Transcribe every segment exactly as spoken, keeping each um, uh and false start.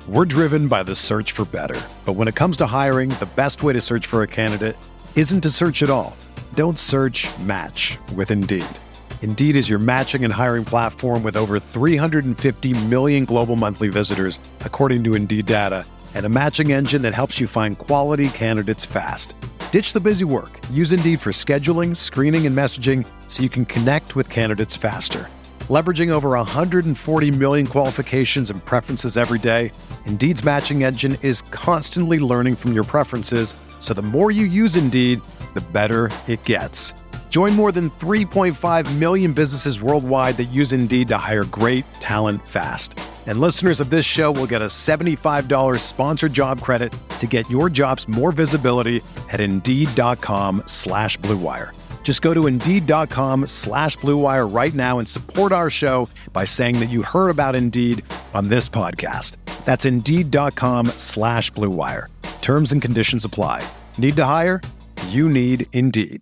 We're driven by the search for better. But when it comes to hiring, the best way to search for a candidate isn't to search at all. Don't search, match with Indeed. Indeed is your matching and hiring platform with over three hundred fifty million global monthly visitors, according to Indeed data, and a matching engine that helps you find quality candidates fast. Ditch the busy work. Use Indeed for scheduling, screening, and messaging so you can connect with candidates faster. Leveraging over one hundred forty million qualifications and preferences every day, Indeed's matching engine is constantly learning from your preferences, so the more you use Indeed, the better it gets. Join more than three point five million businesses worldwide that use Indeed to hire great talent fast. And listeners of this show will get a seventy-five dollars sponsored job credit to get your jobs more visibility at Indeed.com slash Blue Wire. Just go to Indeed.com slash Blue Wire right now and support our show by saying that you heard about Indeed on this podcast. That's Indeed.com slash Blue Wire. Terms and conditions apply. Need to hire? You need Indeed.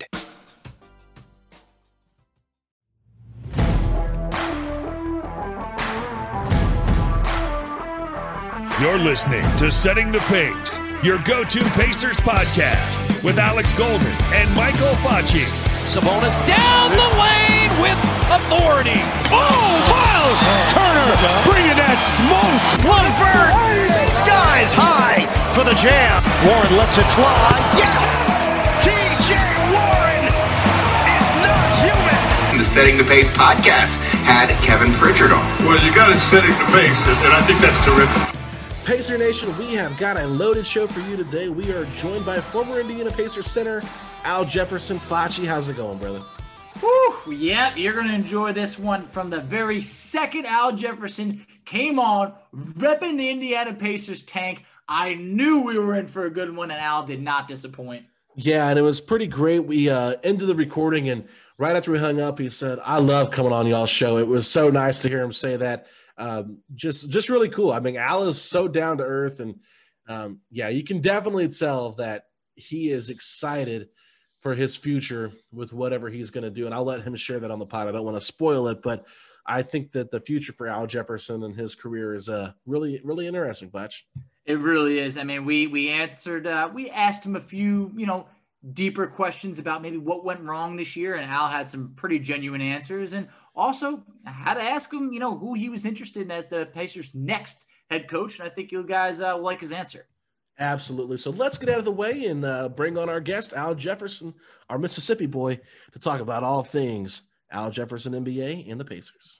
You're listening to Setting the Pace, your go-to Pacers podcast with Alex Golden and Michael Facci. Sabonis down the lane with authority. Oh, Miles Turner bringing that smoke. Lunford, skies high for the jam. Warren lets it fly. Yes! T J Warren is not human. The Setting the Pace podcast had Kevin Pritchard on. Well, you got it setting the pace, and I think that's terrific. Pacer Nation, we have got a loaded show for you today. We are joined by former Indiana Pacers center, Al Jefferson. Facci, how's it going, brother? Whew, yep, you're going to enjoy this one from the very second Al Jefferson came on, repping the Indiana Pacers tank. I knew we were in for a good one, and Al did not disappoint. Yeah, and it was pretty great. We uh, ended the recording, and right after we hung up, he said, I love coming on y'all's show. It was so nice to hear him say that. Um, just, just really cool. I mean, Al is so down to earth, and um, yeah, you can definitely tell that he is excited for his future with whatever he's going to do. And I'll let him share that on the pod. I don't want to spoil it, but I think that the future for Al Jefferson and his career is uh, really, really interesting, Blatch. It really is. I mean, we, we answered, uh, we asked him a few, you know, deeper questions about maybe what went wrong this year, and Al had some pretty genuine answers, and also had to ask him, you know, who he was interested in as the Pacers' next head coach, and I think you guys uh, will like his answer. Absolutely. So let's get out of the way and uh, bring on our guest, Al Jefferson, our Mississippi boy, to talk about all things Al Jefferson, N B A, and the Pacers.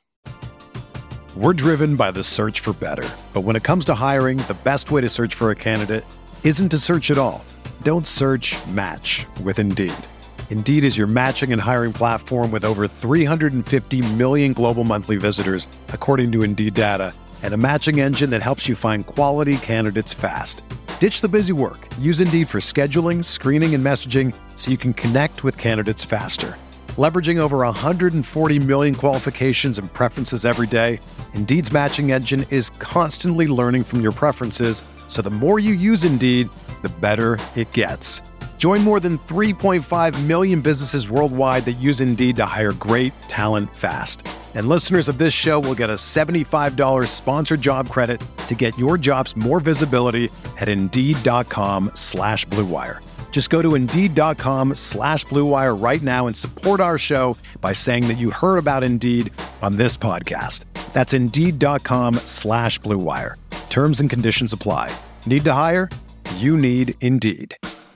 We're driven by the search for better. But when it comes to hiring, the best way to search for a candidate isn't to search at all. Don't search, match with Indeed. Indeed is your matching and hiring platform with over three hundred fifty million global monthly visitors, according to Indeed data, and a matching engine that helps you find quality candidates fast. Ditch the busy work. Use Indeed for scheduling, screening, and messaging so you can connect with candidates faster. Leveraging over one hundred forty million qualifications and preferences every day, Indeed's matching engine is constantly learning from your preferences, so the more you use Indeed, the better it gets. Join more than three point five million businesses worldwide that use Indeed to hire great talent fast. And listeners of this show will get a seventy-five dollars sponsored job credit to get your jobs more visibility at Indeed.com slash Blue Wire. Just go to Indeed.com slash Blue Wire right now and support our show by saying that you heard about Indeed on this podcast. That's Indeed.com slash Blue Wire. Terms and conditions apply. Need to hire? You need Indeed.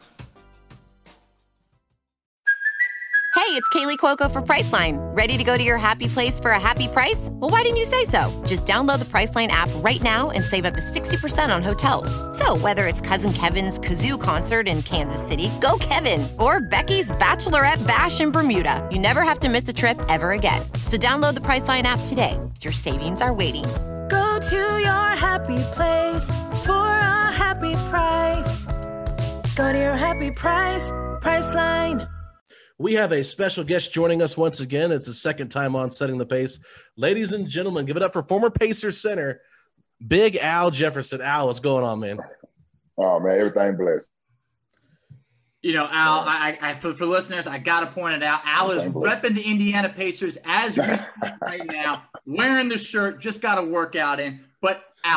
Hey, it's Kaylee Cuoco for Priceline. Ready to go to your happy place for a happy price? Well, why didn't you say so? Just download the Priceline app right now and save up to sixty percent on hotels. So whether it's Cousin Kevin's Kazoo Concert in Kansas City, go Kevin, or Becky's Bachelorette Bash in Bermuda, you never have to miss a trip ever again. So download the Priceline app today. Your savings are waiting. Go to your happy place for a happy price. Go to your happy price, Priceline. We have a special guest joining us once again. It's the second time on Setting the Pace. Ladies and gentlemen, give it up for former Pacers center, Big Al Jefferson. Al, what's going on, man? Oh, man, everything blessed. You know, Al, I, I for, for listeners, I got to point it out. Al is repping the Indiana Pacers as we speak right now, wearing the shirt, just got a workout in. But, Al,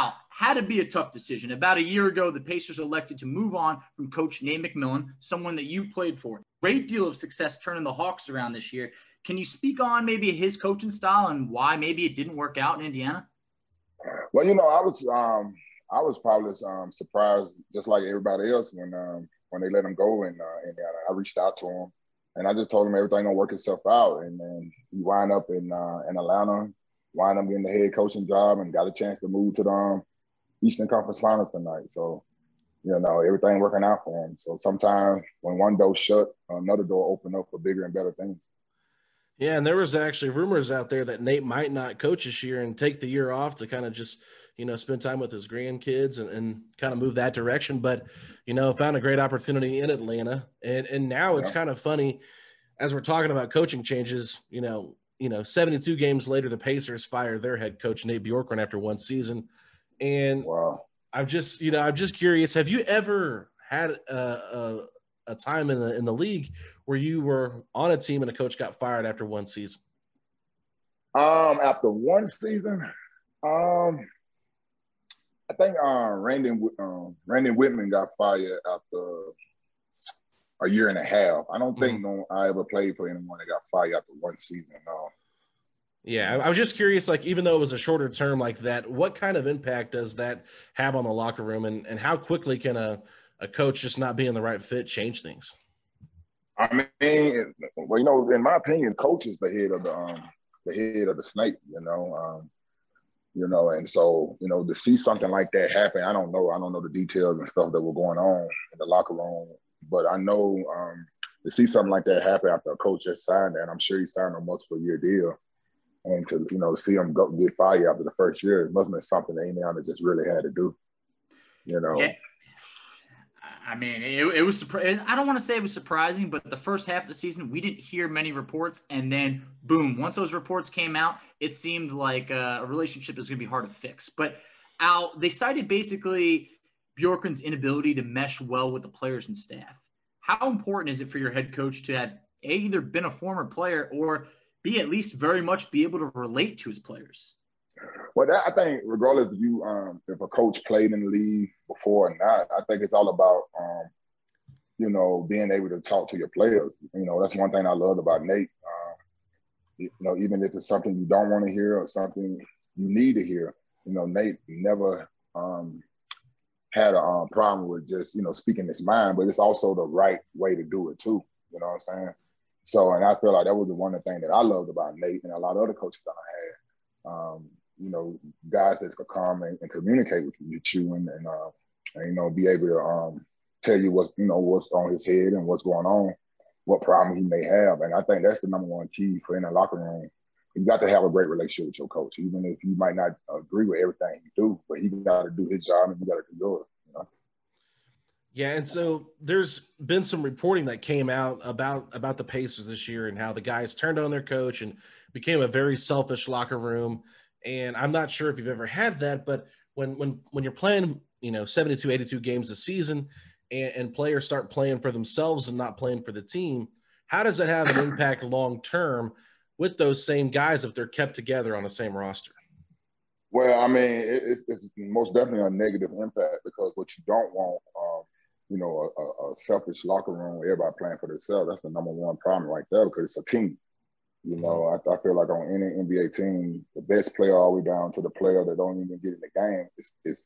had to be a tough decision. About a year ago, the Pacers elected to move on from coach Nate McMillan, someone that you played for. Great deal of success turning the Hawks around this year. Can you speak on maybe his coaching style and why maybe it didn't work out in Indiana? Well, you know, I was um, I was probably um, surprised, just like everybody else, when um, when they let him go in uh, Indiana. I reached out to him, and I just told him everything gonna work itself out. And then he wound up in uh, in Atlanta, wound up getting the head coaching job, and got a chance to move to the um, Eastern Conference Finals tonight. So, you know, everything working out for him. So sometimes when one door shut, another door open up for bigger and better things. Yeah, and there was actually rumors out there that Nate might not coach this year and take the year off to kind of just, you know, spend time with his grandkids and, and kind of move that direction. But, you know, found a great opportunity in Atlanta. And and now it's yeah. kind of funny, as we're talking about coaching changes, you know, you know, seventy-two games later, the Pacers fire their head coach, Nate Bjorkgren, after one season. And wow. I'm just, you know, I'm just curious, have you ever had a, a, a time in the in the league where you were on a team and a coach got fired after one season? Um, after one season, um, I think uh, Randy um, Randy Whitman got fired after a year and a half. I don't think mm-hmm. no I ever played for anyone that got fired after one season. No. Yeah, I was just curious, like, even though it was a shorter term like that, what kind of impact does that have on the locker room, and, and how quickly can a, a coach just not being the right fit change things? I mean, well, you know, in my opinion, coach is the head of the um, the head of the snake. You know, um, you know, and so you know to see something like that happen, I don't know. I don't know the details and stuff that were going on in the locker room, but I know um, to see something like that happen after a coach just signed that, I'm sure he signed a multiple year deal, and to you know see him go get fired after the first year, it must have been something that Indiana just really had to do. You know. Yeah. I mean, it, it was surprising. I don't want to say it was surprising, but the first half of the season, we didn't hear many reports. And then, boom, once those reports came out, it seemed like uh, a relationship was going to be hard to fix. But, Al, they cited basically Bjorkgren's inability to mesh well with the players and staff. How important is it for your head coach to have A, either been a former player or B, at least very much be able to relate to his players? Well, that, I think regardless if you um, if a coach played in the league before or not, I think it's all about um, you know being able to talk to your players. You know, that's one thing I loved about Nate. Um, you know, even if it's something you don't want to hear or something you need to hear, you know, Nate never um, had a um, problem with just you know speaking his mind, but it's also the right way to do it too. You know what I'm saying? So, and I feel like that was the one thing that I loved about Nate and a lot of other coaches that I had. Um, you know, guys that could come and, and communicate with you, with you and, and, uh, and, you know, be able to um, tell you what's, you know, what's on his head and what's going on, what problem he may have. And I think that's the number one key for in the locker room. You got to have a great relationship with your coach, even if you might not agree with everything he do, but he got to do his job and you got to do yours. You know? Yeah, and so there's been some reporting that came out about about the Pacers this year and how the guys turned on their coach and became a very selfish locker room. And I'm not sure if you've ever had that, but when when when you're playing, you know, seventy-two, eighty-two games a season and, and players start playing for themselves and not playing for the team, how does that have an impact long term with those same guys if they're kept together on the same roster? Well, I mean, it's, it's most definitely a negative impact because what you don't want, um, you know, a, a selfish locker room where everybody playing for themselves, that's the number one problem right there because it's a team. You know, I, I feel like on any N B A team, the best player all the way down to the player that don't even get in the game is is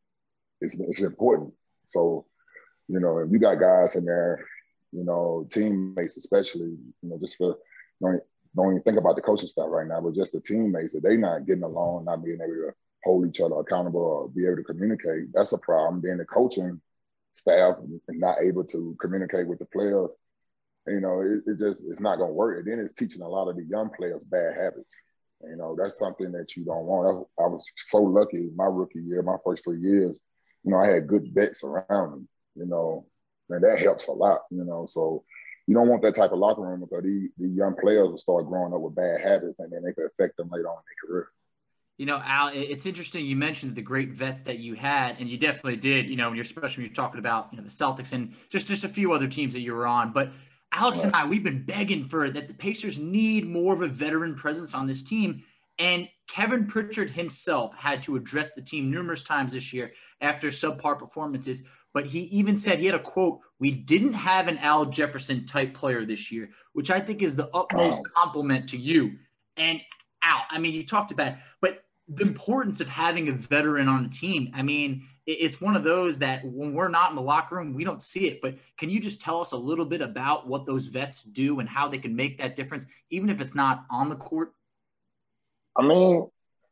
is it's important. So, you know, if you got guys in there, you know, teammates especially, you know, just for don't don't even think about the coaching staff right now, but just the teammates that they not getting along, not being able to hold each other accountable or be able to communicate. That's a problem. Then the coaching staff and not able to communicate with the players. You know, it, it just, it's not going to work. And then it's teaching a lot of the young players bad habits. You know, that's something that you don't want. I, I was so lucky my rookie year, my first three years, you know, I had good vets around me, you know, and that helps a lot, you know. So you don't want that type of locker room because these, these young players will start growing up with bad habits and then they could affect them later on in their career. You know, Al, it's interesting. You mentioned the great vets that you had, and you definitely did, you know, when you're, especially when you're talking about, you know, the Celtics and just, just a few other teams that you were on. But Alex and I, we've been begging for it that the Pacers need more of a veteran presence on this team. And Kevin Pritchard himself had to address the team numerous times this year after subpar performances. But he even said, he had a quote, "We didn't have an Al Jefferson type player this year," which I think is the utmost Wow. compliment to you. And Al, I mean, you talked about it, but the importance of having a veteran on the team. I mean, it's one of those that when we're not in the locker room, we don't see it. But can you just tell us a little bit about what those vets do and how they can make that difference, even if it's not on the court? I mean,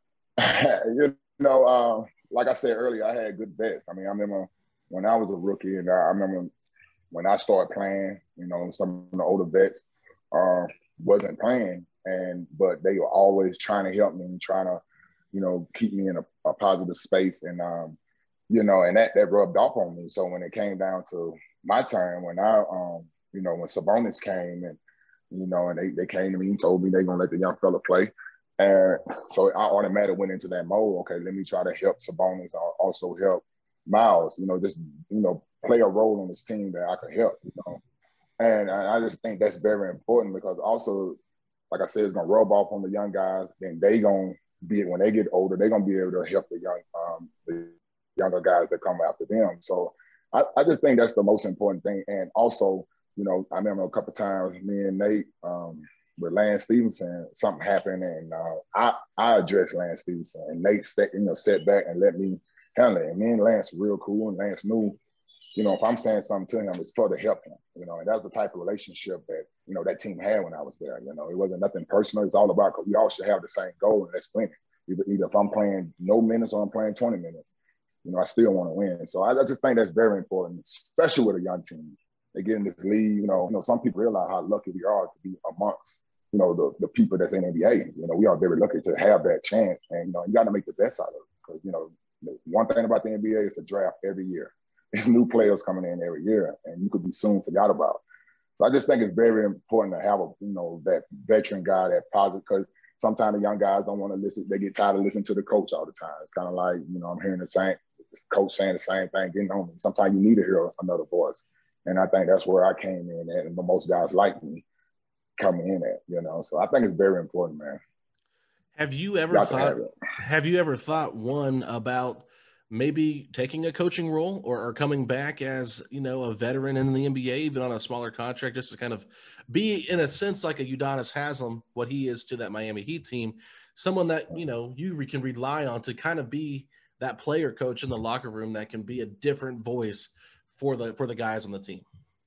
you know, uh, like I said earlier, I had good vets. I mean, I remember when I was a rookie, and I remember when I started playing, you know, some of the older vets uh, wasn't playing, and but they were always trying to help me and trying to, you know, keep me in a, a positive space. And, um, you know, and that, that rubbed off on me. So when it came down to my turn, when I, um, you know, when Sabonis came and, you know, and they, they came to me and told me they're going to let the young fella play. And so I automatically went into that mode. Okay, let me try to help Sabonis, also help Miles, you know, just, you know, play a role on this team that I could help, you know. And I just think that's very important because also, like I said, it's going to rub off on the young guys. Then they going to be, when they get older, they're going to be able to help the young, um, the younger guys that come after them. So I, I just think that's the most important thing. And also, you know, I remember a couple of times me and Nate um, with Lance Stevenson, something happened, and uh, I I addressed Lance Stevenson, and Nate st- you know sat back and let me handle it. And me and Lance were real cool, and Lance knew, you know, if I'm saying something to him, it's for to help him, you know. And that's the type of relationship that, you know, that team had when I was there. You know, it wasn't nothing personal. It's all about, we all should have the same goal, and that's winning. Either, either if I'm playing no minutes or I'm playing twenty minutes, you know, I still want to win. So I, I just think that's very important, especially with a young team. They get in this league, you know, you know, some people realize how lucky we are to be amongst, you know, the, the people that's in N B A. You know, we are very lucky to have that chance. And, you know, you got to make the best out of it. Because, you know, one thing about the N B A is a draft every year. There's new players coming in every year, and you could be soon forgot about. So I just think it's very important to have, a, you know, that veteran guy, that positive, because sometimes the young guys don't want to listen. They get tired of listening to the coach all the time. It's kind of like, you know, I'm hearing the same coach saying the same thing, getting on me. Sometimes you need to hear another voice. And I think that's where I came in at, and the most guys like me coming in at, you know. So I think it's very important, man. Have you ever Got thought, have, have you ever thought, one, about maybe taking a coaching role or, or coming back as, you know, a veteran in the N B A, even on a smaller contract, just to kind of be, in a sense, like a Udonis Haslem, what he is to that Miami Heat team, someone that, you know, you re- can rely on to kind of be that player coach in the locker room that can be a different voice for the for the guys on the team?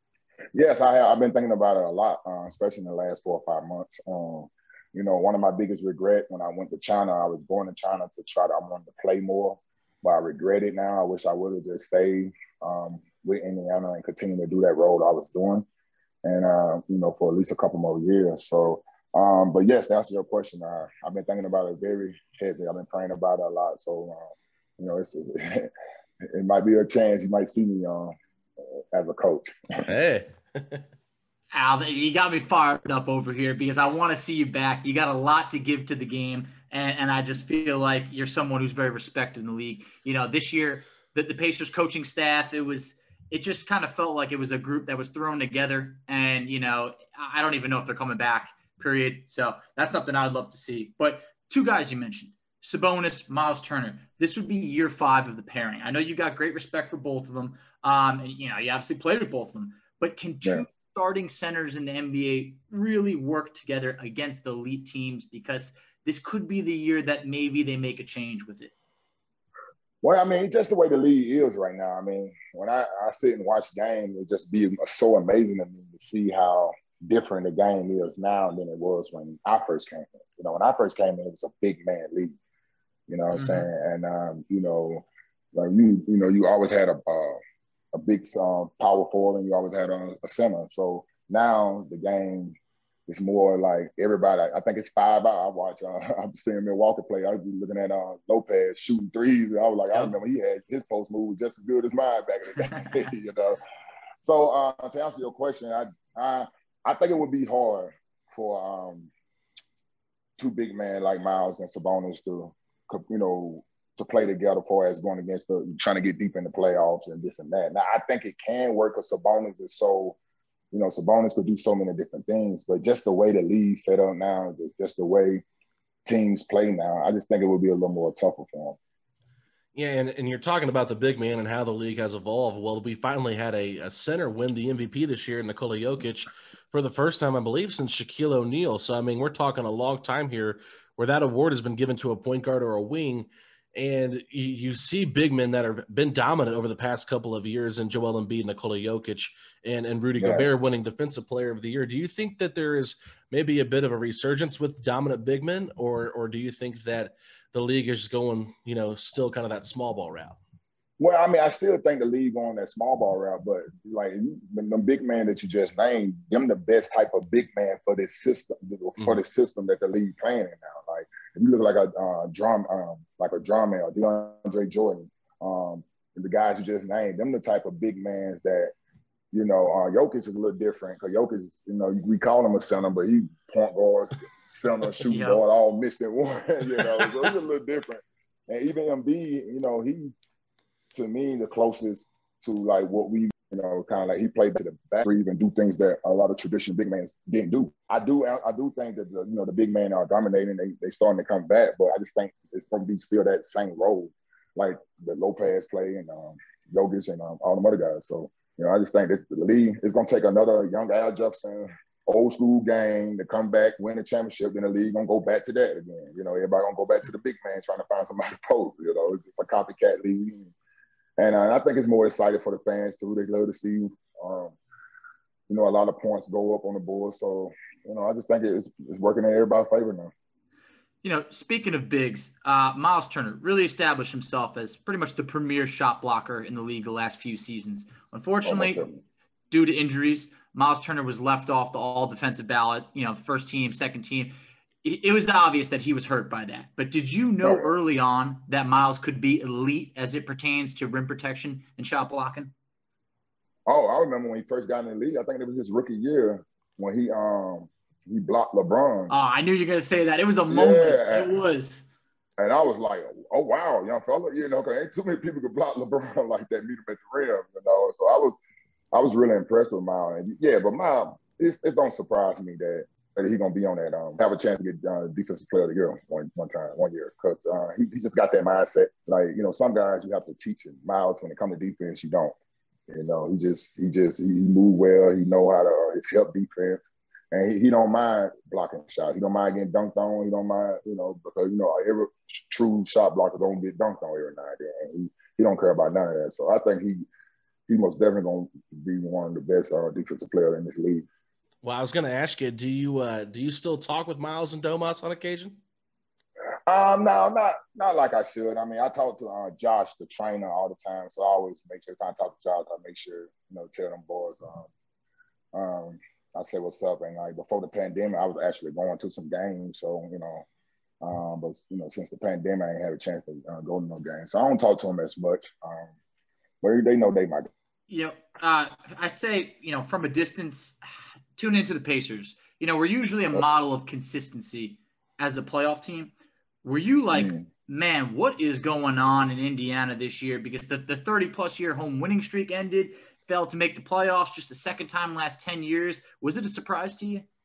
Yes, I have. I've been thinking about it a lot, uh, especially in the last four or five months. Um, you know, one of my biggest regrets when I went to China, I was born in China to try to, I wanted to play more, but I regret it now. I wish I would have just stayed um, with Indiana and continued to do that role I was doing, and, uh, you know, for at least a couple more years. So, um, but yes, to answer your question, uh, I've been thinking about it very heavily. I've been praying about it a lot. So, uh, you know, it's, it, it might be a chance you might see me on. Uh, as a coach. Hey. Al, you got me fired up over here because I want to see you back. You got a lot to give to the game, and, and I just feel like you're someone who's very respected in the league. You know, this year, the, the Pacers coaching staff, it was it just kind of felt like it was a group that was thrown together, and, you know, I don't even know if they're coming back, period. So that's something I'd love to see. But two guys you mentioned, Sabonis, Miles Turner. This would be year five of the pairing. I know you got great respect for both of them. Um, and, you know, you obviously played with both of them. But can two yeah. starting centers in the N B A really work together against elite teams? Because this could be the year that maybe they make a change with it. Well, I mean, just the way the league is right now. I mean, when I, I sit and watch games, it just be so amazing to me to see how different the game is now than it was when I first came in. You know, when I first came in, it was a big man league. You know what mm-hmm. I'm saying? And, um, you know, like you, you know, you always had a, a, a big um, power forward, and you always had a, a center. So now the game is more like everybody. I think it's five out. I watch, uh, I'm seeing Milwaukee play. I was looking at uh, Lopez shooting threes, and I was like, yep. I remember he had his post move just as good as mine back in the day, you know? So uh, to answer your question, I, I, I think it would be hard for um, two big men like Miles and Sabonis to, you know, to play together for as going against the trying to get deep in the playoffs and this and that. Now, I think it can work because Sabonis is so, you know, Sabonis could do so many different things, but just the way the league set up now, just the way teams play now. I just think it would be a little more tougher for him. Yeah, and, and you're talking about the big man and how the league has evolved. Well, we finally had a, a center win the M V P this year, Nikola Jokic, for the first time, I believe, since Shaquille O'Neal. So, I mean, we're talking a long time here where that award has been given to a point guard or a wing. And you, you see big men that have been dominant over the past couple of years in Joel Embiid, Nikola Jokic, and, and Rudy yeah. Gobert winning Defensive Player of the Year. Do you think that there is maybe a bit of a resurgence with dominant big men, or or do you think that the league is going, you know, still kind of that small ball route? Well, I mean, I still think the league on that small ball route, but like the big man that you just named, them the best type of big man for this system, for mm-hmm. the system that the league playing in now. Like if you look like a uh, drum, um, like a drum man or DeAndre Jordan, um, the guys you just named, them the type of big mans that, you know, uh, Jokic is a little different because Jokic, you know, we call him a center, but he point guards, center, shooting yep. guard, all mixed in one. You know, so he's a little different. And even Embiid, you know, he. To me, the closest to like what we, you know, kind of like he played to the back and do things that a lot of traditional big men didn't do. I do, I do think that the, you know, the big men are dominating. They they starting to come back, but I just think it's going to be still that same role, like the Lopez play and um, Jokic and um, all the other guys. So you know, I just think that the league is going to take another young Al Jefferson, old school game to come back, win the championship. Then the league gonna go back to that again. You know, everybody gonna go back to the big man trying to find somebody to post. You know, it's just a copycat league. And, uh, and I think it's more exciting for the fans too. They love to see, um, you know, a lot of points go up on the board. So, you know, I just think it's, it's working in everybody's favor now. You know, speaking of bigs, uh, Miles Turner really established himself as pretty much the premier shot blocker in the league the last few seasons. Unfortunately, oh, due to injuries, Miles Turner was left off the all-defensive ballot, you know, first team, second team. It was obvious that he was hurt by that. But did you know early on that Miles could be elite as it pertains to rim protection and shot blocking? Oh, I remember when he first got in the league. I think it was his rookie year when he um he blocked LeBron. Oh, I knew you were going to say that. It was a moment. Yeah. It was. And I was like, oh, wow, young fella. You know, because ain't too many people could block LeBron like that, meet him at the rim, you know. So I was I was really impressed with Miles. And yeah, but Miles, it, it don't surprise me that that he's gonna be on that, um, have a chance to get uh, defensive player of the year one one time, one year, because uh, he, he just got that mindset. Like you know, some guys you have to teach him. Miles, when it comes to defense, you don't. You know, he just he just he, he move well. He know how to uh, his help defense, and he, he don't mind blocking shots. He don't mind getting dunked on. He don't mind, you know, because you know every true shot blocker gonna get dunked on every now and then. And he he don't care about none of that. So I think he he most definitely gonna be one of the best uh, defensive players in this league. Well, I was going to ask you, do you uh, do you still talk with Miles and Domas on occasion? Um, no, not not like I should. I mean, I talk to uh, Josh, the trainer, all the time. So I always make sure time I talk to Josh, I make sure, you know, tell them boys, um, um, I say what's up. And like before the pandemic, I was actually going to some games. So, you know, um, but, you know, since the pandemic, I ain't had a chance to uh, go to no games. So I don't talk to them as much. Um, but they know they might. You know, uh, I'd say, you know, from a distance – tune into the Pacers. You know, we're usually a model of consistency as a playoff team. Were you like, mm. man, what is going on in Indiana this year? Because the, the thirty-plus year home winning streak ended, failed to make the playoffs just the second time in the last ten years. Was it a surprise to you?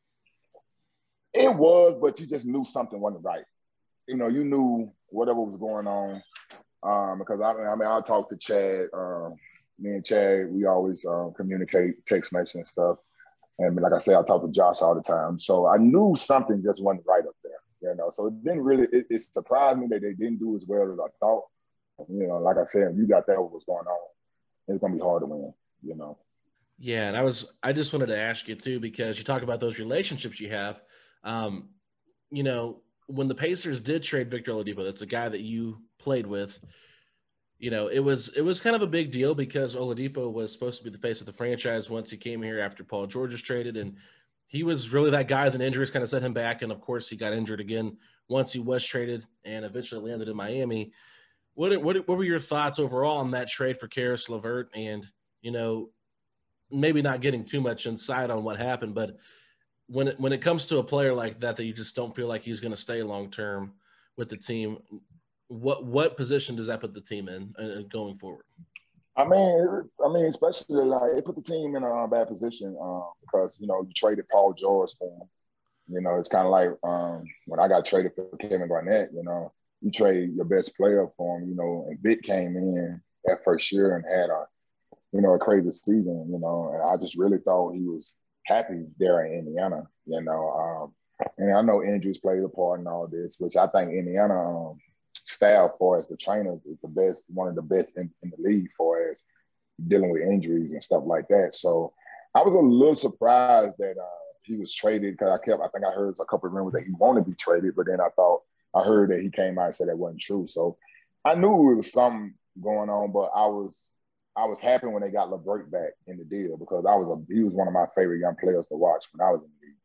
It was, but you just knew something wasn't right. You know, you knew whatever was going on. Um, because, I, I mean, I talked to Chad. Um, me and Chad, we always um, communicate, text message and stuff. And like I say, I talk to Josh all the time. So I knew something just wasn't right up there, you know. So it didn't really, it, it surprised me that they didn't do as well as I thought. You know, like I said, you got that what was going on. It's going to be hard to win, you know. Yeah, and I was, I just wanted to ask you too, because you talk about those relationships you have. Um, you know, when the Pacers did trade Victor Oladipo, that's a guy that you played with. You know, it was it was kind of a big deal because Oladipo was supposed to be the face of the franchise once he came here after Paul George was traded, and he was really that guy. Then injuries kind of set him back, and of course he got injured again once he was traded, and eventually landed in Miami. What what what were your thoughts overall on that trade for Caris LeVert? And you know, maybe not getting too much insight on what happened, but when it, when it comes to a player like that that you just don't feel like he's going to stay long term with the team. What what position does that put the team in uh, going forward? I mean, I mean, especially like it put the team in a bad position uh, because you know you traded Paul George for him, You know, it's kind of like um, when I got traded for Kevin Garnett, you know, you trade your best player for him, you know, and Vic came in that first year and had a, you know, a crazy season, you know, and I just really thought he was happy there in Indiana, you know. Um, and I know injuries played a part in all this, which I think Indiana um, staff for as the trainers is the best, one of the best in, in the league for as dealing with injuries and stuff like that. So I was a little surprised that uh, he was traded because I kept, I think I heard a couple of rumors that he wanted to be traded, but then I thought, I heard that he came out and said that wasn't true. So I knew it was something going on, but I was, I was happy when they got LeVert back in the deal because I was a, he was one of my favorite young players to watch when I was in the league.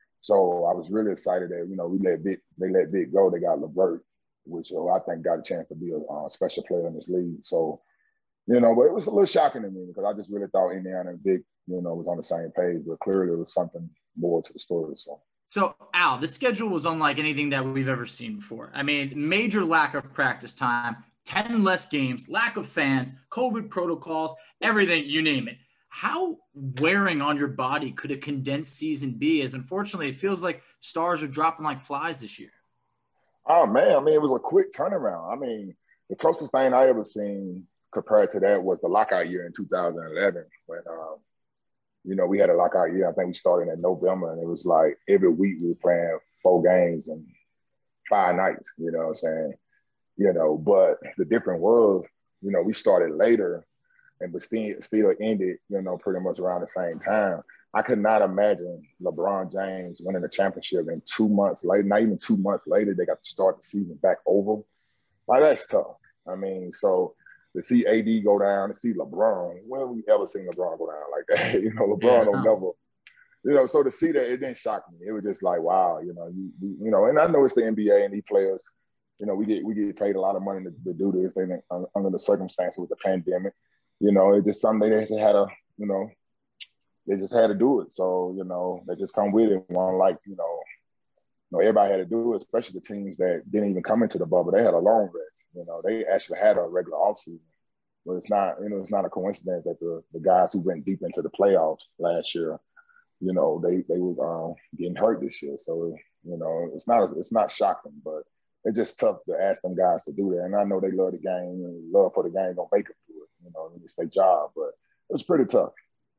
So I was really excited that, you know, we let Vic, they let Vic go. They got LeVert, which uh, I think got a chance to be a uh, special player in this league. So, you know, but it was a little shocking to me because I just really thought Indiana and Vic, you know, was on the same page, but clearly there was something more to the story. So. So, Al, the schedule was unlike anything that we've ever seen before. I mean, major lack of practice time, ten less games, lack of fans, COVID protocols, everything, you name it. How wearing on your body could a condensed season be? As unfortunately, it feels like stars are dropping like flies this year. Oh, man. I mean, it was a quick turnaround. I mean, the closest thing I ever seen compared to that was the lockout year in two thousand eleven when, um, you know, we had a lockout year. I think we started in November, and it was like every week we were playing four games and five nights, you know what I'm saying? You know, but the difference was, you know, we started later and but still, still ended, you know, pretty much around the same time. I could not imagine LeBron James winning the championship and two months later, not even two months later, they got to start the season back over. Like, that's tough. I mean, so to see A D go down, to see LeBron, when have we ever seen LeBron go down like that? You know, LeBron yeah, don't never, you know, so to see that, it didn't shock me. It was just like, wow, you know, you, you, you know, and I know it's the N B A and these players, you know, we get we get paid a lot of money to, to do this and under the circumstances with the pandemic. You know, it's just something they just had to, you know, they just had to do it. So, you know, they just come with it. One like, you know, you know, everybody had to do it, especially the teams that didn't even come into the bubble. They had a long rest. You know, they actually had a regular offseason. But it's not, you know, it's not a coincidence that the, the guys who went deep into the playoffs last year, you know, they they were um, getting hurt this year. So, you know, it's not it's not shocking, but it's just tough to ask them guys to do that. And I know they love the game and love for the game don't make them do it. You know, it's their job, but it was pretty tough.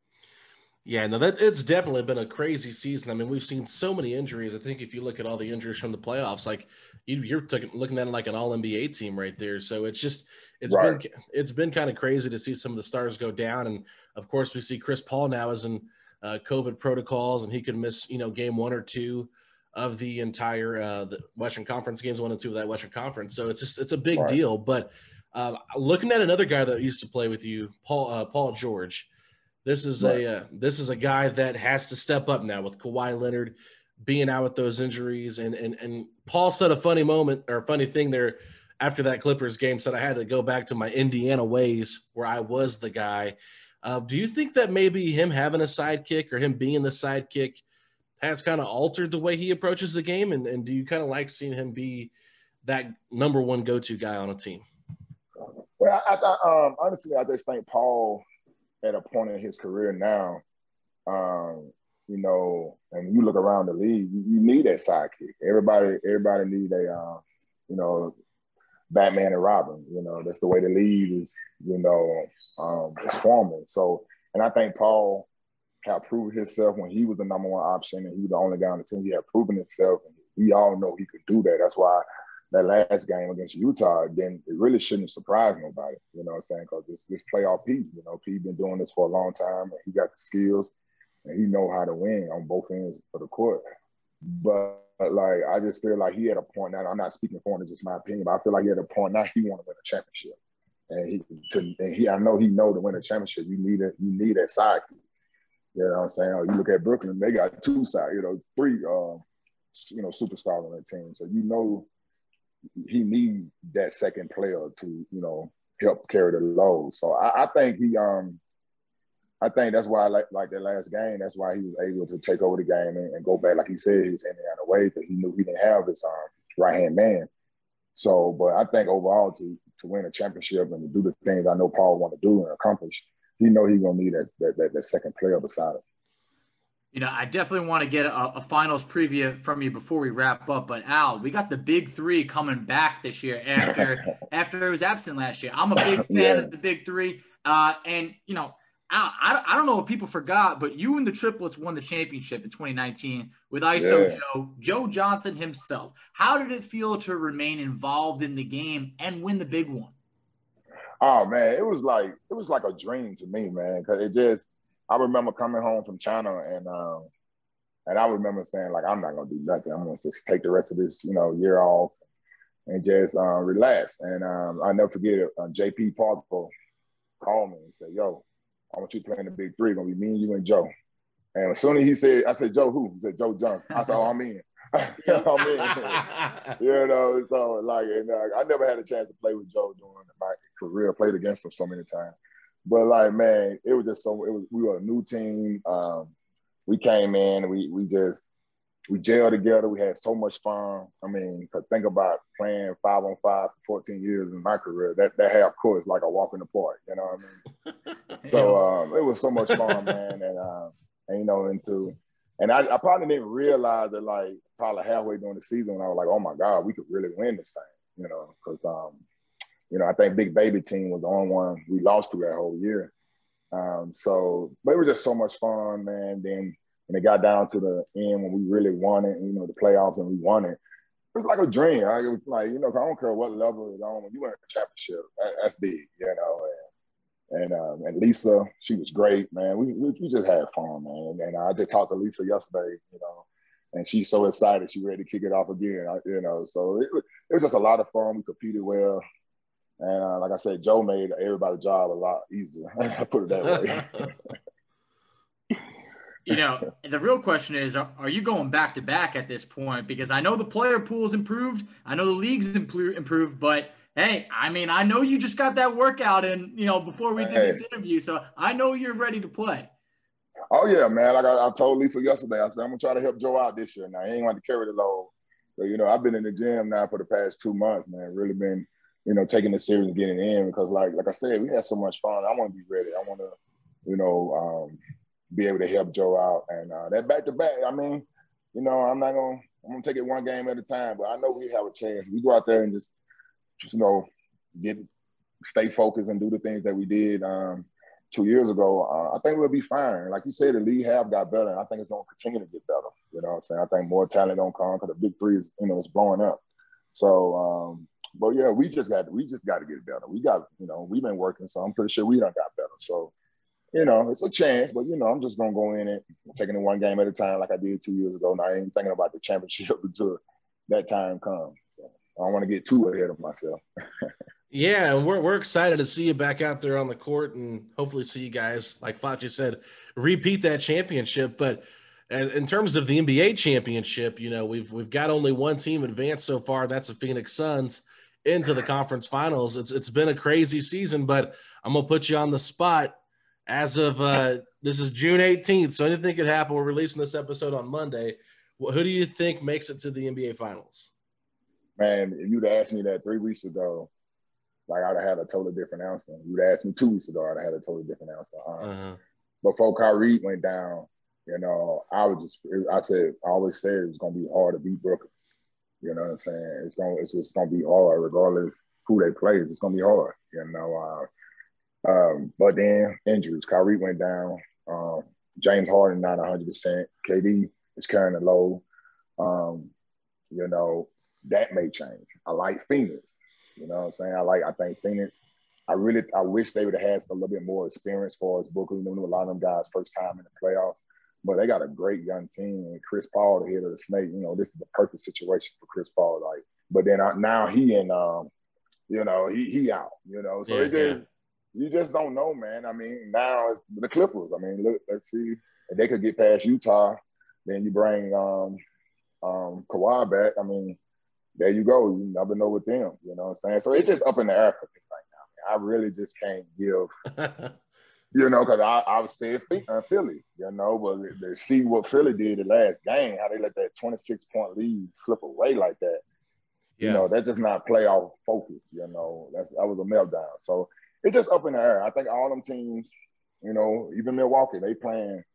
Yeah, no, that it's definitely been a crazy season. I mean, we've seen so many injuries. I think if you look at all the injuries from the playoffs, like you, you're t- looking at it like an all N B A team right there. So it's just it's right. been it's been kind of crazy to see some of the stars go down. And of course, we see Chris Paul now is in uh, COVID protocols, and he could miss you know game one or two of the entire uh, the Western Conference games, one and two of that Western Conference. So it's just it's a big right. deal. But uh, looking at another guy that used to play with you, Paul uh, Paul George. This is right. a uh, this is a guy that has to step up now with Kawhi Leonard being out with those injuries. And and and Paul said a funny moment or a funny thing there after that Clippers game, said I had to go back to my Indiana ways where I was the guy. Uh, do you think that maybe him having a sidekick or him being the sidekick has kind of altered the way he approaches the game? And, and do you kind of like seeing him be that number one go-to guy on a team? Well, I thought um, honestly, I just think Paul – at a point in his career now, um, you know, and you look around the league, you, you need that sidekick. Everybody, everybody need a, uh, you know, Batman and Robin. You know, that's the way the league is, you know, um, is forming. So, and I think Paul had proven himself when he was the number one option and he was the only guy on the team. He had proven himself, and we all know he could do that. That's why that last game against Utah, then it really shouldn't surprise nobody, you know what I'm saying? Because this, this playoff Pete, you know, Pete been doing this for a long time, and he got the skills, and he know how to win on both ends of the court. But, like, I just feel like he had a point now. I'm not speaking for him, it's just my opinion, but I feel like he had a point now he want to win a championship. And he, to, and he, I know he know to win a championship, you need a, you need that sidekick. You know what I'm saying? Or you look at Brooklyn, they got two side, you know, three, uh, you know, superstars on that team. So you know, he needs that second player to, you know, help carry the load. So I, I think he, um, I think that's why, like, like that last game, that's why he was able to take over the game and, and go back. Like he said, he was in there on the way because he knew he didn't have his um, right-hand man. So, but I think overall to to win a championship and to do the things I know Paul want to do and accomplish, he know he's gonna need that that, that that second player beside him. You know, I definitely want to get a, a finals preview from you before we wrap up. But Al, we got the big three coming back this year after after it was absent last year. I'm a big fan yeah. of the big three. Uh, and, you know, Al, I, I don't know what people forgot, but you and the triplets won the championship in twenty nineteen with I S O yeah. Joe, Joe Johnson himself. How did it feel to remain involved in the game and win the big one? Oh, man, it was like it was like a dream to me, man, because it just – I remember coming home from China and um, and I remember saying, like, I'm not going to do nothing. I'm going to just take the rest of this, you know, year off and just uh, relax. And um, I'll never forget it. Uh, J P Parker called me and said, yo, I want you to play in the big three. It's going to be me, you, and Joe. And as soon as he said, I said, Joe who? He said, Joe Johnson. I said, oh, I'm in. I'm in. You know, so, like, and, uh, I never had a chance to play with Joe during my career. Played against him so many times. But like, man, it was just so. It was we were a new team. Um, we came in, we we just we gelled together. We had so much fun. I mean, cause think about playing five on five for fourteen years in my career. That that half court is like a walk in the park. You know what I mean? So um, it was so much fun, man. And uh, and you know, into and I, I probably didn't realize that like probably halfway during the season when I was like, oh my God, we could really win this thing. You know, because um. You know, I think Big Baby team was the only one we lost to that whole year. Um, so, but it was just so much fun, man. Then when it got down to the end, when we really won it, you know, the playoffs and we won it, it was like a dream. Right? It was like, you know, I don't care what level it's on. When you win a championship, that, that's big, you know. And and, um, and Lisa, she was great, man. We, we we just had fun, man. And I just talked to Lisa yesterday, you know, and she's so excited. She ready to kick it off again, you know. So it, it was just a lot of fun. We competed well. And uh, like I said, Joe made everybody's job a lot easier. Put it that way. You know, the real question is, are, are you going back to back at this point? Because I know the player pool's improved. I know the league's improved. But, hey, I mean, I know you just got that workout in, you know, before we did hey. this interview. So I know you're ready to play. Oh, yeah, man. Like I, I told Lisa yesterday, I said, I'm going to try to help Joe out this year. Now, he ain't going to carry the load. So, you know, I've been in the gym now for the past two months, man. Really been – you know, taking it serious and getting in because, like, like I said, we had so much fun. I want to be ready. I want to, you know, um, be able to help Joe out. And uh, that back to back, I mean, you know, I'm not gonna, I'm gonna take it one game at a time. But I know we have a chance. We go out there and just, just you know, get, stay focused and do the things that we did um, two years ago. Uh, I think we'll be fine. Like you said, the league have got better, and I think it's gonna continue to get better. You know what I'm saying? I think more talent gonna come because the big three is, you know, it's blowing up. So. Um, But yeah, we just got we just got to get better. We got, you know, we've been working, so I'm pretty sure we done got better. So, you know, it's a chance, but you know, I'm just gonna go in it, taking it one game at a time, like I did two years ago. Now I ain't thinking about the championship until that time comes. So I don't want to get too ahead of myself. Yeah, and we're we're excited to see you back out there on the court, and hopefully see you guys, like Facci said, repeat that championship. But in terms of the N B A championship, you know, we've we've got only one team advanced so far. That's the Phoenix Suns into the conference finals. It's it's been a crazy season, but I'm gonna put you on the spot. As of uh, this is June eighteenth, so anything could happen. We're releasing this episode on Monday. Well, who do you think makes it to the N B A finals? Man, if you'd asked me that three weeks ago, like I'd have had a totally different answer. You'd asked me two weeks ago, I'd have had a totally different answer. Um, uh-huh. Before Kyrie went down, you know, I was just, I said, I always said it was going to be hard to beat Brooklyn. You know what I'm saying? It's going, it's just going to be hard, regardless who they play. It's going to be hard. You know, uh, um, but then injuries. Kyrie went down. Um, James Harden not one hundred percent. K D is carrying the load. Um, you know, that may change. I like Phoenix. You know what I'm saying? I like. I think Phoenix. I really. I wish they would have had a little bit more experience for us. Booker, you know, a lot of them guys first time in the playoffs. But they got a great young team, and Chris Paul, the head of the Snake. You know, this is the perfect situation for Chris Paul. Like, but then I, now he and um, you know, he he out. You know, so yeah, it just yeah. you just don't know, man. I mean, now it's the Clippers. I mean, look, let's see if they could get past Utah. Then you bring um, um, Kawhi back. I mean, there you go. You never know with them. You know what I'm saying? So it's just up in the air for me right now. Man. I really just can't give. You know, because I, I was saying Philly, you know, but to see what Philly did the last game, how they let that twenty-six point lead slip away like that, yeah. You know, that's just not playoff focus, you know. That's that was a meltdown. So it's just up in the air. I think all them teams, you know, even Milwaukee, they playing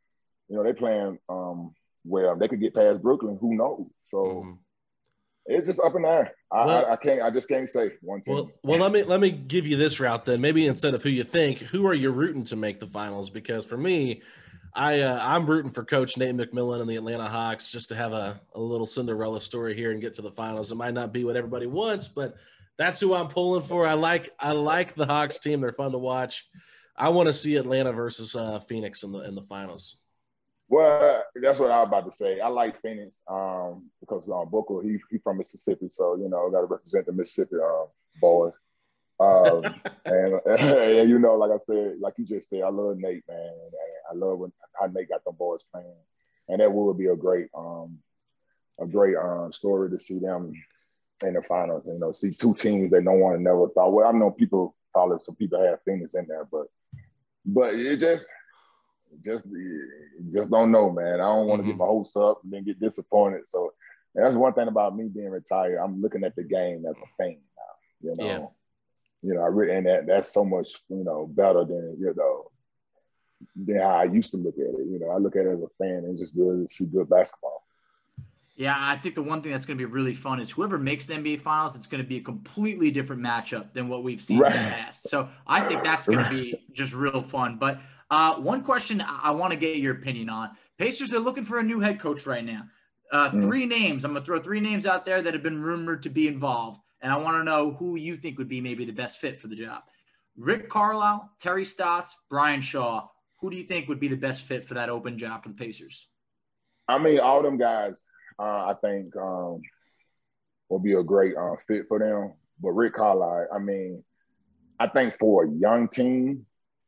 you know, they playing um, well. They could get past Brooklyn. Who knows? So mm-hmm. it's just up in there. I, well, I, I can't. I just can't say one team. Well, well, let me let me give you this route then. Maybe instead of who you think, who are you rooting to make the finals? Because for me, I uh, I'm rooting for Coach Nate McMillan and the Atlanta Hawks just to have a, a little Cinderella story here and get to the finals. It might not be what everybody wants, but that's who I'm pulling for. I like I like the Hawks team. They're fun to watch. I want to see Atlanta versus uh, Phoenix in the in the finals. Well, that's what I was about to say. I like Phoenix um, because um, Booker, he he from Mississippi, so you know, got to represent the Mississippi uh, boys. Um, and, and you know, like I said, like you just said, I love Nate, man. And I love when, how Nate got them boys playing, and that would be a great um, a great um, story to see them in the finals. You know, see two teams that no one never thought. Well, I know people probably some people have Phoenix in there, but but it just. Just, just don't know, man. I don't want to mm-hmm. get my hopes up and then get disappointed. So that's one thing about me being retired. I'm looking at the game as a fan now. You know, yeah. you know, I really and that that's so much, you know, better than you know than how I used to look at it. You know, I look at it as a fan and just good to see good basketball. Yeah, I think the one thing that's going to be really fun is whoever makes the N B A Finals, it's going to be a completely different matchup than what we've seen right. in the past. So I think that's going right. to be just real fun. But uh, one question I want to get your opinion on. Pacers are looking for a new head coach right now. Uh, mm. Three names. I'm going to throw three names out there that have been rumored to be involved. And I want to know who you think would be maybe the best fit for the job. Rick Carlisle, Terry Stotts, Brian Shaw. Who do you think would be the best fit for that open job for the Pacers? I mean, all them guys. Uh, I think um, will be a great uh, fit for them. But Rick Carlisle, I mean, I think for a young team,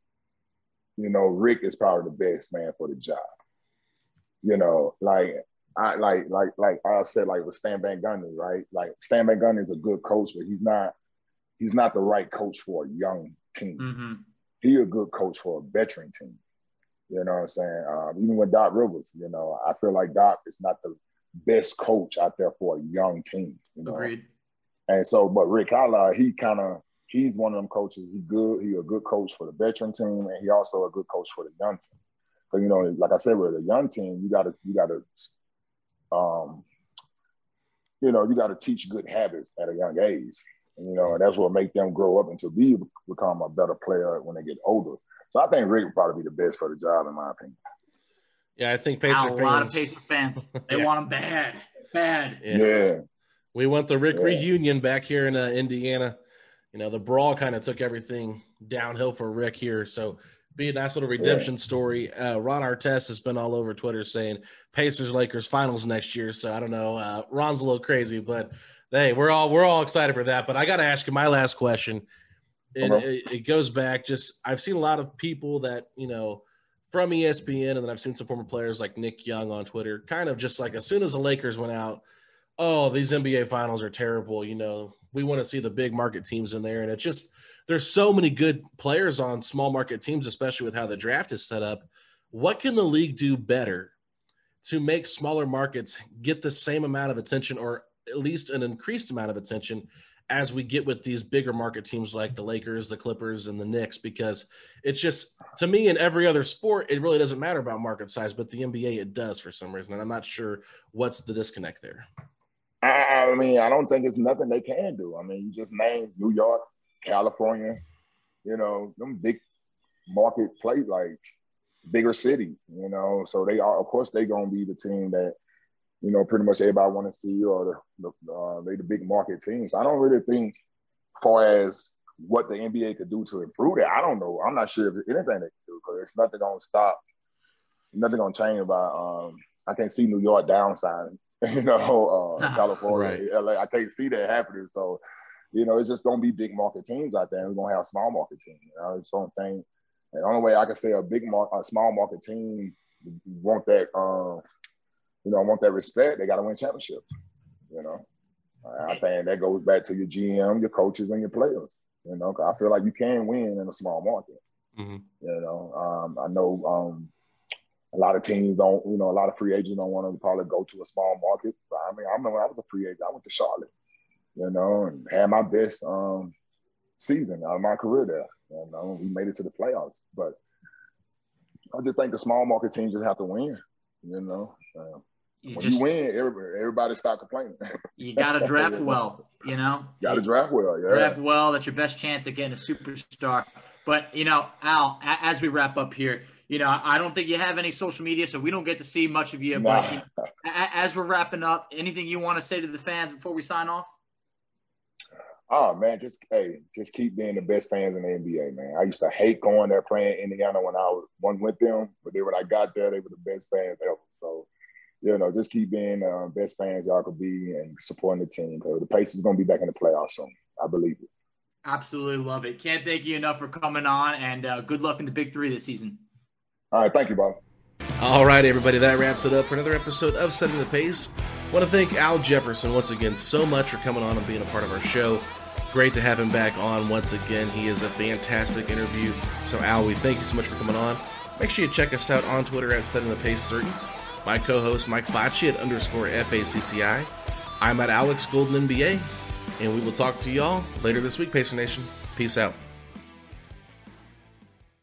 you know, Rick is probably the best man for the job. You know, like I like like like I said, like with Stan Van Gundy, right? Like Stan Van Gundy is a good coach, but he's not he's not the right coach for a young team. Mm-hmm. He's a good coach for a veteran team. You know what I'm saying? Um, even with Doc Rivers, you know, I feel like Doc is not the best coach out there for a young team. You know? Agreed. And so, but Rick Carlisle, he kind of, he's one of them coaches. He good. He a good coach for the veteran team, and he also a good coach for the young team. Because, you know, like I said, with a young team, you got to, you got to, um, you know, you got to teach good habits at a young age. And, you know, and that's what make them grow up into be become a better player when they get older. So I think Rick would probably be the best for the job, in my opinion. Yeah, I think Pacer wow, fans. A lot of Pacer fans, they yeah. want him bad, bad. Yeah. yeah. We want the Rick yeah. reunion back here in uh, Indiana. You know, the brawl kind of took everything downhill for Rick here. So be a nice little redemption yeah. story. Uh, Ron Artest has been all over Twitter saying Pacers Lakers finals next year. So I don't know. Uh, Ron's a little crazy, but hey, we're all we're all excited for that. But I got to ask you my last question. It, uh-huh. it, it goes back. Just I've seen a lot of people that you know. From E S P N, and then I've seen some former players like Nick Young on Twitter, kind of just like as soon as the Lakers went out, oh, these N B A finals are terrible. You know, we want to see the big market teams in there. And it's just, there's so many good players on small market teams, especially with how the draft is set up. What can the league do better to make smaller markets get the same amount of attention, or at least an increased amount of attention, as we get with these bigger market teams like the Lakers, the Clippers, and the Knicks? Because it's just, to me, in every other sport, it really doesn't matter about market size, but the N B A, it does for some reason. And I'm not sure what's the disconnect there. I, I mean, I don't think it's nothing they can do. I mean, you just named New York, California, you know, them big market play, like bigger cities, you know. So they are, of course, they're going to be the team that, you know, pretty much everybody want to see, or the, the uh, they the big market teams. I don't really think, as far as what the N B A could do to improve it, I don't know. I'm not sure if there's anything they can do, because it's nothing gonna stop, nothing gonna change about. Um, I can't see New York downsizing, you know, uh, California, right. L A. I can't see that happening. So, you know, it's just gonna be big market teams out there, and we're gonna have small market teams. You know, I just don't think. And the only way I can say a big mar- a small market team want that. Uh, You know, want that respect, they got to win championships, you know. I think that goes back to your G M, your coaches, and your players, you know. I feel like you can win in a small market, mm-hmm. you know. Um, I know um, a lot of teams don't, you know, a lot of free agents don't want to probably go to a small market. But I mean, I remember when I was a free agent, I went to Charlotte, you know, and had my best um, season out of my career there. You know, we made it to the playoffs. But I just think the small market teams just have to win. You know, uh, you when just, you win, everybody, everybody stop complaining. You got to draft well. You know, got to draft well. Yeah, draft well. That's your best chance at getting a superstar. But you know, Al, as we wrap up here, you know, I don't think you have any social media, so we don't get to see much of you. Nah. But you know, as we're wrapping up, anything you want to say to the fans before we sign off? Oh man, just hey, just keep being the best fans in the N B A, man. I used to hate going there playing Indiana when I was one with them, but then when I got there, they were the best fans ever. So, you know, just keep being the uh, best fans y'all could be and supporting the team because the Pacers is gonna be back in the playoffs soon. I believe it. Absolutely love it. Can't thank you enough for coming on, and uh, good luck in the Big Three this season. All right, thank you, Bob. All right, everybody, that wraps it up for another episode of Setting the Pace. I want to thank Al Jefferson once again so much for coming on and being a part of our show. Great to have him back on once again. He is a fantastic interview. So, Al, we thank you so much for coming on. Make sure you check us out on Twitter at Setting the Pace thirty. My co-host, Mike Facci at underscore F A C C I. I'm at Alex Golden N B A. And we will talk to y'all later this week, Pacer Nation. Peace out.